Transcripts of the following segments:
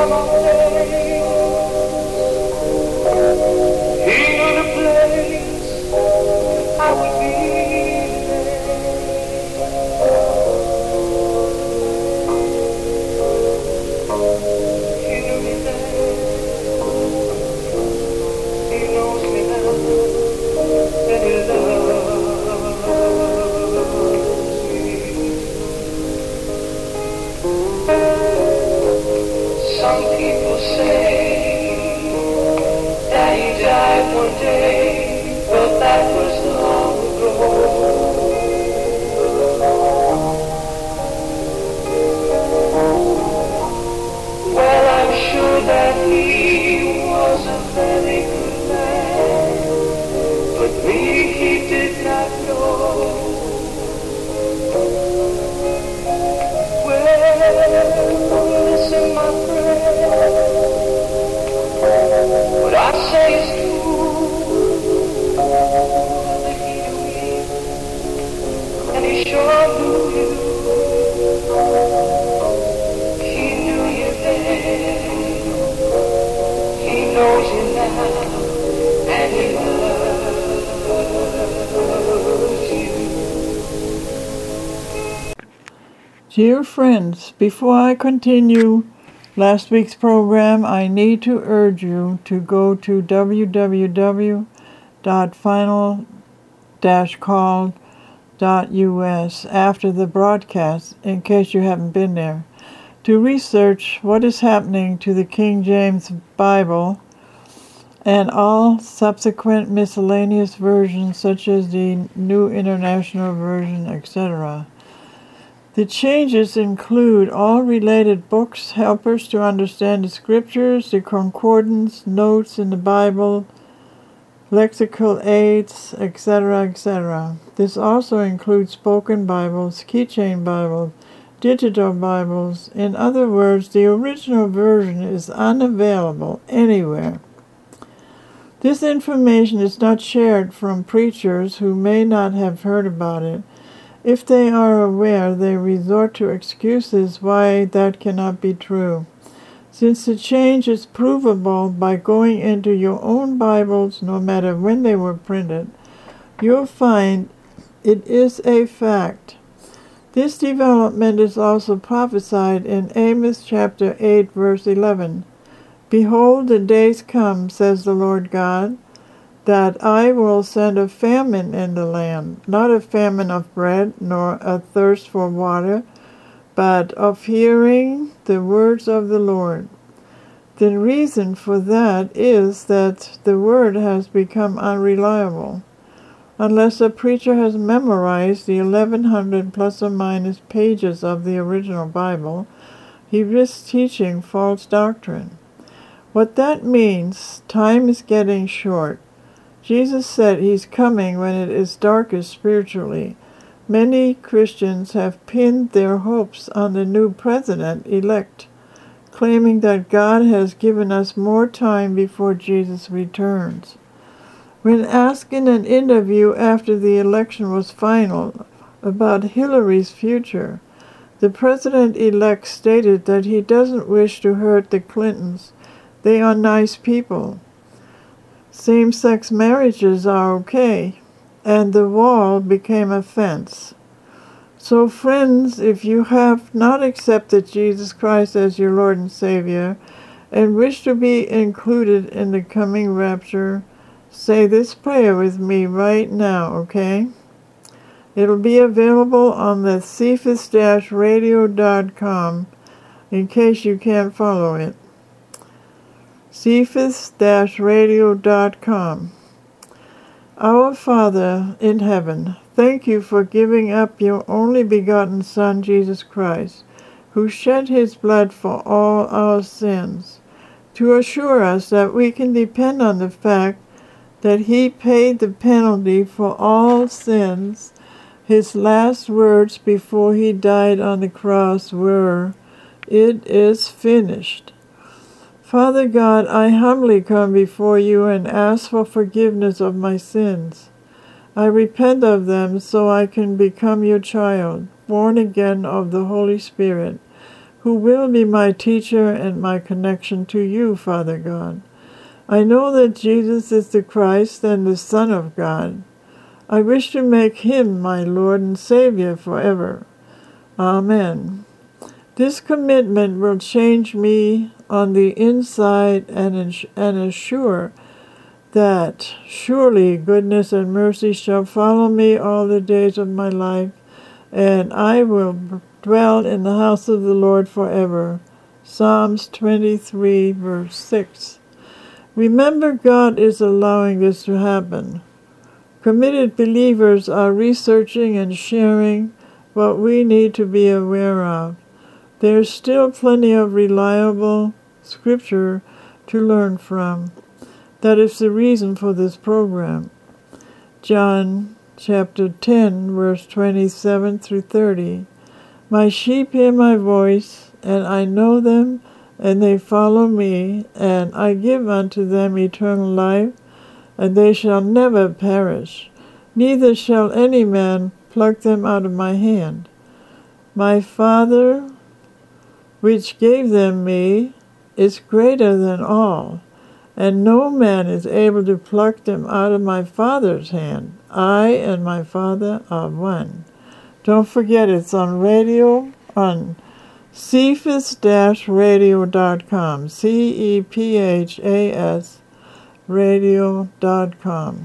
time of day. He knew the place I would be there. He knew me then. He knows me now. And he loves me. Some people say that he died one day, but that was long ago. Well, I'm sure that he was a very good man, but me he did not know. Well, listen, my friend, what I say is true. That he knew me, and he sure knew you. He knew you then, he knows you now, and he loves you. Dear friends, before I continue last week's program, I need to urge you to go to www.final-call.us after the broadcast, in case you haven't been there, to research what is happening to the King James Bible and all subsequent miscellaneous versions such as the New International Version, etc. The changes include all related books, helpers to understand the scriptures, the concordance, notes in the Bible, lexical aids, etc., etc. This also includes spoken Bibles, keychain Bibles, digital Bibles. In other words, the original version is unavailable anywhere. This information is not shared from preachers who may not have heard about it. If they are aware, they resort to excuses why that cannot be true. Since the change is provable by going into your own Bibles, no matter when they were printed, you'll find it is a fact. This development is also prophesied in Amos chapter 8, verse 11. Behold, the days come, says the Lord God, that I will send a famine in the land, not a famine of bread, nor a thirst for water, but of hearing the words of the Lord. The reason for that is that the word has become unreliable. Unless a preacher has memorized the 1100 plus or minus pages of the original Bible, he risks teaching false doctrine. What that means, time is getting short. Jesus said he's coming when it is darkest spiritually. Many Christians have pinned their hopes on the new president-elect, claiming that God has given us more time before Jesus returns. When asked in an interview after the election was final about Hillary's future, the president-elect stated that he doesn't wish to hurt the Clintons. They are nice people. Same-sex marriages are okay, and the wall became a fence. So friends, if you have not accepted Jesus Christ as your Lord and Savior, and wish to be included in the coming rapture, say this prayer with me right now, okay? It'll be available on the cephas-radio.com in case you can't follow it. cephas-radio.com. Our Father in heaven, thank you for giving up your only begotten Son, Jesus Christ, who shed his blood for all our sins, to assure us that we can depend on the fact that he paid the penalty for all sins. His last words before he died on the cross were, "It is finished." Father God, I humbly come before you and ask for forgiveness of my sins. I repent of them so I can become your child, born again of the Holy Spirit, who will be my teacher and my connection to you, Father God. I know that Jesus is the Christ and the Son of God. I wish to make him my Lord and Savior forever. Amen. This commitment will change me on the inside and assure that surely goodness and mercy shall follow me all the days of my life, and I will dwell in the house of the Lord forever. Psalms 23, verse 6. Remember, God is allowing this to happen. Committed believers are researching and sharing what we need to be aware of. There's still plenty of reliable scripture to learn from. That is the reason for this program. John chapter 10, verse 27 through 30. My sheep hear my voice, and I know them, and they follow me, and I give unto them eternal life, and they shall never perish, neither shall any man pluck them out of my hand. My Father, which gave them me, is greater than all, and no man is able to pluck them out of my Father's hand. I and my Father are one. Don't forget, it's on radio, on cephas-radio.com, CEPHAS radio.com.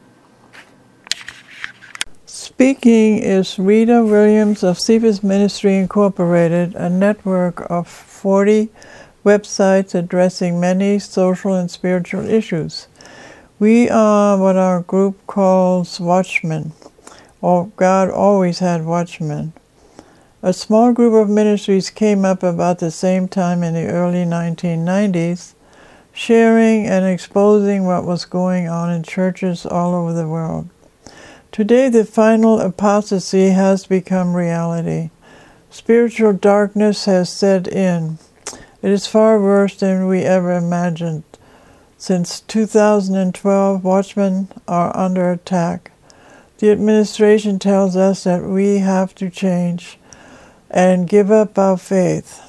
Speaking is Rita Williams of Cephas Ministry Incorporated, a network of 40 websites addressing many social and spiritual issues. We are what our group calls watchmen. God always had watchmen. A small group of ministries came up about the same time in the early 1990s, sharing and exposing what was going on in churches all over the world. Today, the final apostasy has become reality. Spiritual darkness has set in. It is far worse than we ever imagined. Since 2012, watchmen are under attack. The administration tells us that we have to change and give up our faith.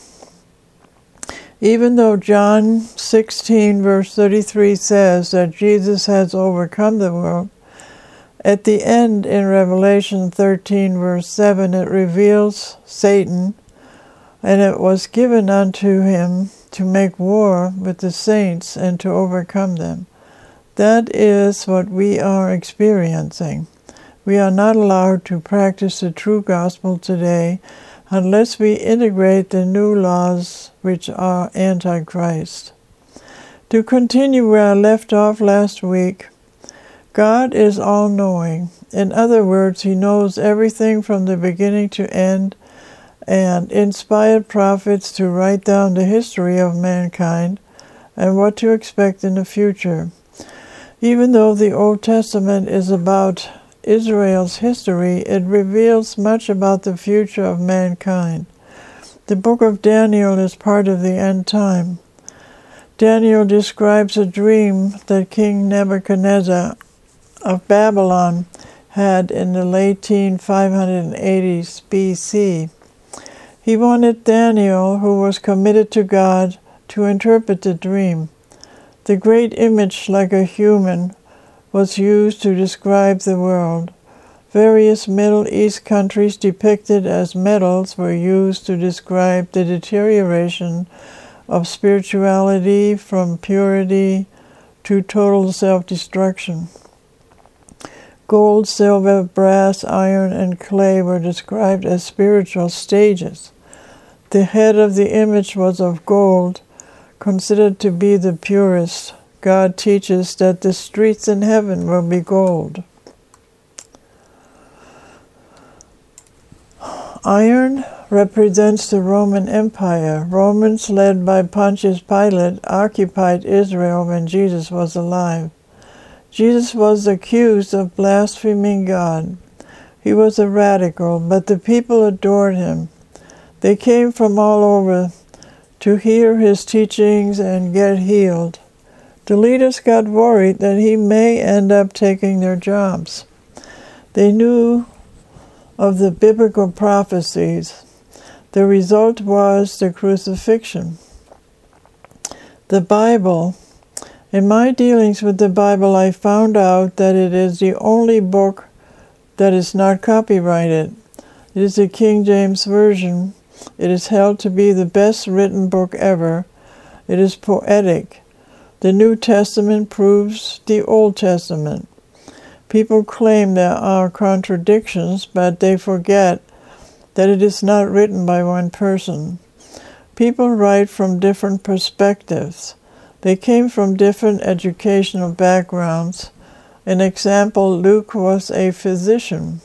Even though John 16, verse 33 says that Jesus has overcome the world, at the end in Revelation 13, verse 7, it reveals Satan, and it was given unto him to make war with the saints and to overcome them. That is what we are experiencing. We are not allowed to practice the true gospel today unless we integrate the new laws which are antichrist. To continue where I left off last week, God is all-knowing. In other words, he knows everything from the beginning to end, and inspired prophets to write down the history of mankind and what to expect in the future. Even though the Old Testament is about Israel's history, it reveals much about the future of mankind. The book of Daniel is part of the end time. Daniel describes a dream that King Nebuchadnezzar of Babylon had in the late 580s BC. He wanted Daniel, who was committed to God, to interpret the dream. The great image, like a human, was used to describe the world. Various Middle East countries depicted as metals were used to describe the deterioration of spirituality from purity to total self-destruction. Gold, silver, brass, iron, and clay were described as spiritual stages. The head of the image was of gold, considered to be the purest. God teaches that the streets in heaven will be gold. Iron represents the Roman Empire. Romans, led by Pontius Pilate, occupied Israel when Jesus was alive. Jesus was accused of blaspheming God. He was a radical, but the people adored him. They came from all over to hear his teachings and get healed. The leaders got worried that he may end up taking their jobs. They knew of the biblical prophecies The result was the crucifixion. The Bible. In my dealings with the Bible, I found out that it is the only book that is not copyrighted. It is the King James Version. It is held to be the best written book ever. It is poetic. The New Testament proves the Old Testament. People claim there are contradictions, but they forget that it is not written by one person. People write from different perspectives. They came from different educational backgrounds. An example, Luke was a physician.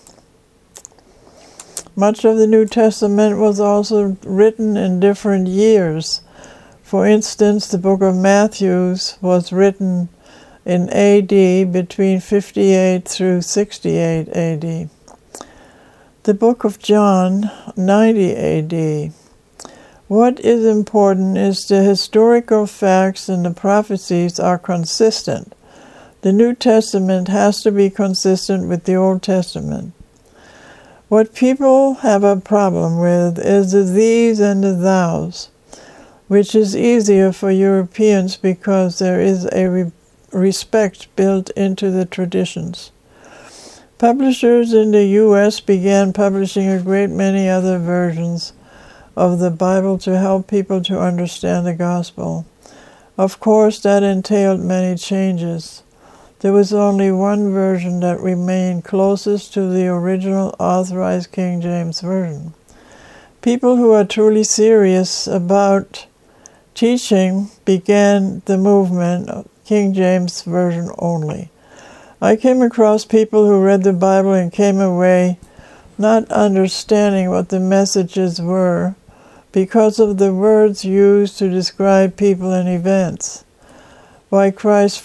Much of the New Testament was also written in different years. For instance, the book of Matthew was written in AD between 58 through 68 AD. The book of John, 90 AD. What is important is the historical facts and the prophecies are consistent. The New Testament has to be consistent with the Old Testament. What people have a problem with is the these and the thous, which is easier for Europeans because there is a respect built into the traditions. Publishers in the U.S. began publishing a great many other versions of the Bible to help people to understand the gospel. Of course, that entailed many changes. There was only one version that remained closest to the original authorized King James Version. People who are truly serious about teaching began the movement of King James Version only. I came across people who read the Bible and came away not understanding what the messages were because of the words used to describe people and events. Why would Christ's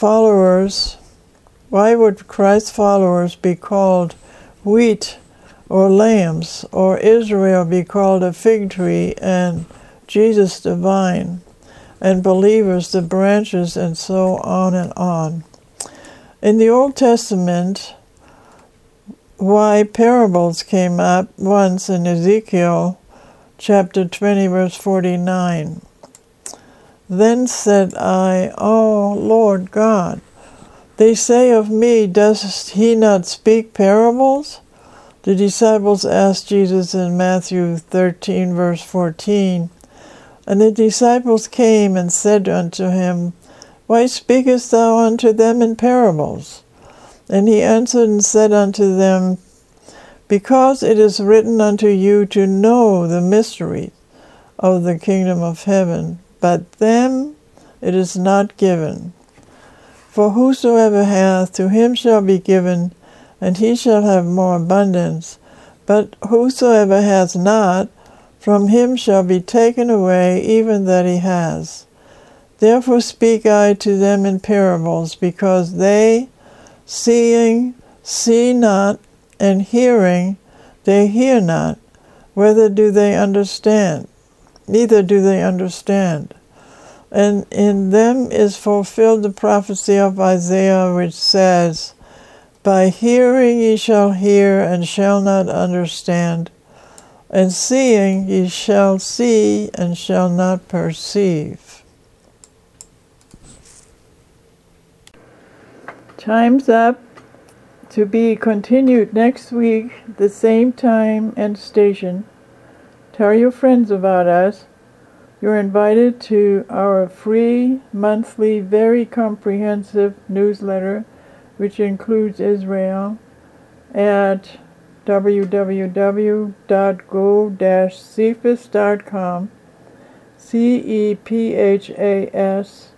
followers be called wheat or lambs, or Israel be called a fig tree, and Jesus the vine, and believers the branches, and so on and on. In the Old Testament, why parables came up once in Ezekiel chapter 20, verse 49. Then said I, O Lord God, they say of me, does he not speak parables? The disciples asked Jesus in Matthew 13, verse 14, and the disciples came and said unto him, Why speakest thou unto them in parables? And he answered and said unto them, Because it is written unto you to know the mysteries of the kingdom of heaven, but them it is not given. For whosoever hath, to him shall be given, and he shall have more abundance. But whosoever hath not, from him shall be taken away even that he has. Therefore speak I to them in parables, because they, seeing, see not, and hearing, they hear not, whether do they understand, neither do they understand. And in them is fulfilled the prophecy of Isaiah, which says, By hearing ye shall hear, and shall not understand, and seeing ye shall see, and shall not perceive. Time's up. To be continued next week, the same time and station. Tell your friends about us. You're invited to our free, monthly, very comprehensive newsletter, which includes Israel, at www.go-cephas.com, CEPHAS,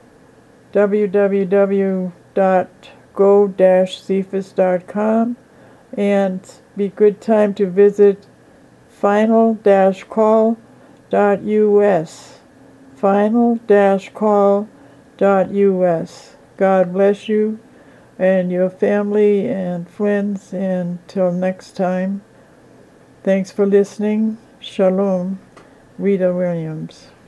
www.go-cephas.com, and be good time to visit final-call.us, final-call.us. God bless you and your family and friends, and till next time. Thanks for listening. Shalom. Rita Williams.